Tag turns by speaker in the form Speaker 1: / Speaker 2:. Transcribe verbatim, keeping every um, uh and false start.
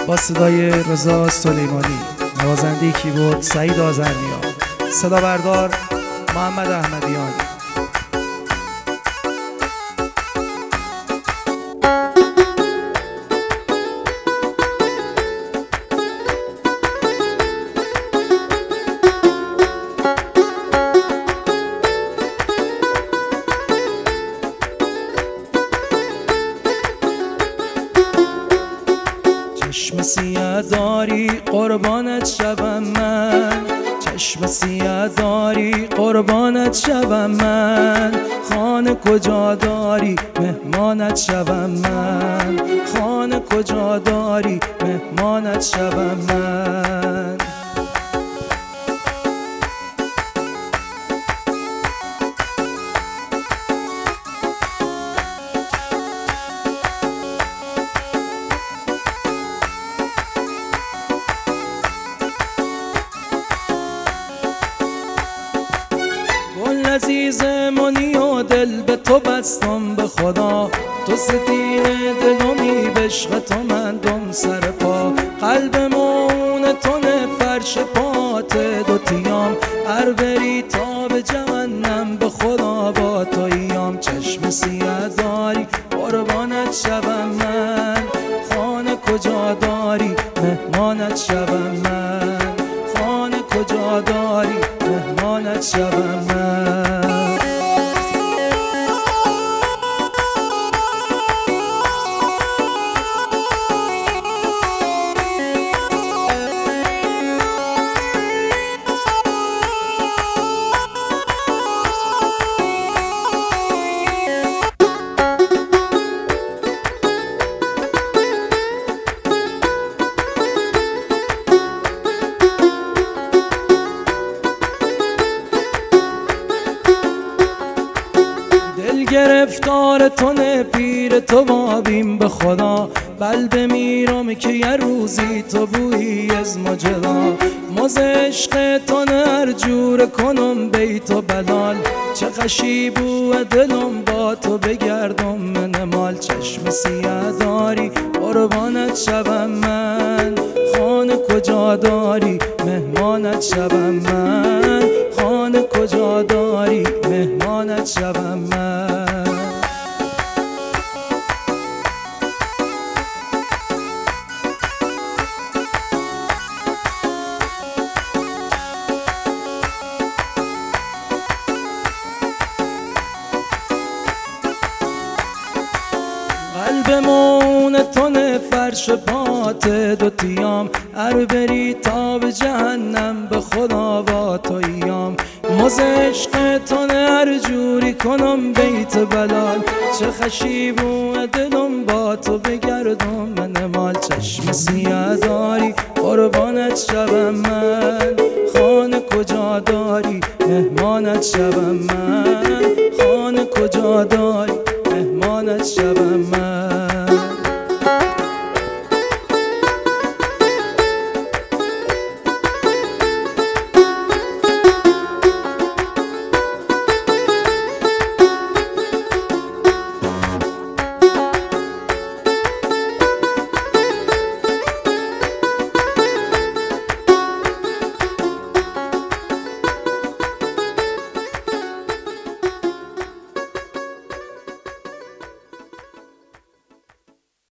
Speaker 1: با صدای رضا سلیمانی، نوازنده کیبورد سعید آذرنیا، صدا بردار محمد احمدیان. چشم سیاه داری قربانت شبم من، چشم سیاه داری قربانت شبم من. خانه کجا داری مهمانت شبم من، خانه کجا داری مهمانت شبم من. عزیزمانی و دل به تو بستم به خدا، تو ستین دلمی به عشق تو من دم سر پا. قلب مون تونه فرش پات دوتیام، هر بری تا به جهنم به خدا با تو ایام. چشم سیاه داری قربانت شبم من، خانه کجا داری مهمانت شبم من، خانه کجا داری مهمانت شبم من. گرفتار تو نه پیر تو بابیم به خدا، بل بمیرم که یه روزی تو بویی از مجدا. مز عشق تو نه هر جور کنم بیت و بلال، چه خشی بو دلم با تو بگردم من مال. چشم سیاه داری قربانت شبم من، خانه کجا داری مهمانت شبم من، خانه کجا داری مهمانت شبم من. قلبمون تونه فرش پات دوتیام، هر بری تا به جهنم به خدا با تو ایام. مز عشق تونه هر جوری کنم بیت بلال، چه خشیب و دلم با تو بگردم من مال. چشم سیاه داری قربانت شبم من، خانه کجا داری مهمانت شبم من، خانه کجا داری مهمانت شبم من.